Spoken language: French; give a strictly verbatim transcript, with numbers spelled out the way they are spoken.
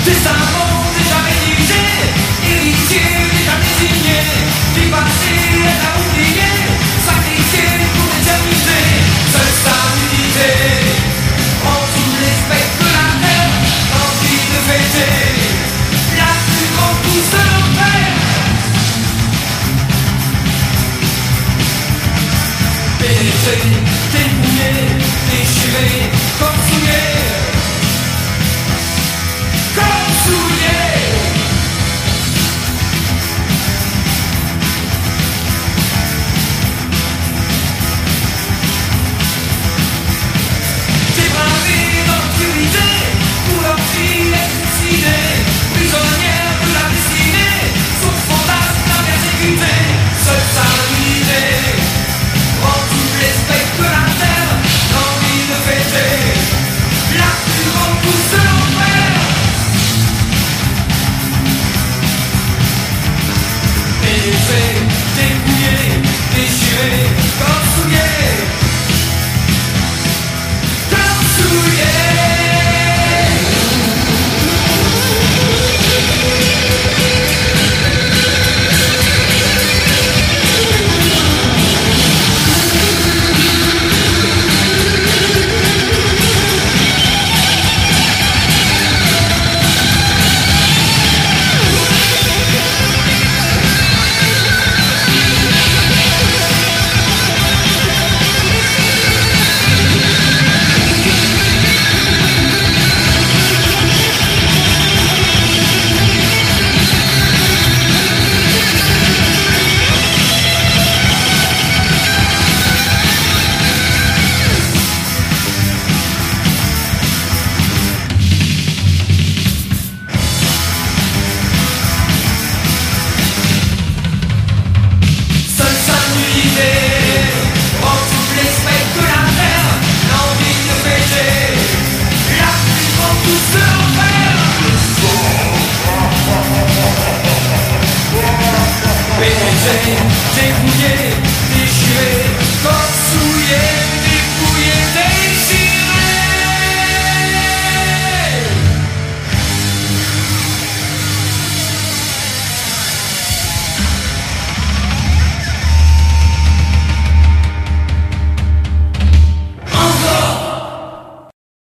Testament déjà rédigé, héritier déjà désigné, du passé est à oublier, sacrifié pour l'éternité, seule sa unité, en tous les spectres de la terre, envie de fêter, la plus grande pousse de l'enfer. Pénétré, dépouillé, déchiré, comme souillé. Dépouillé, déchiré, comme souillé, comme souillé. Pénétré, dépouillé, déchiré.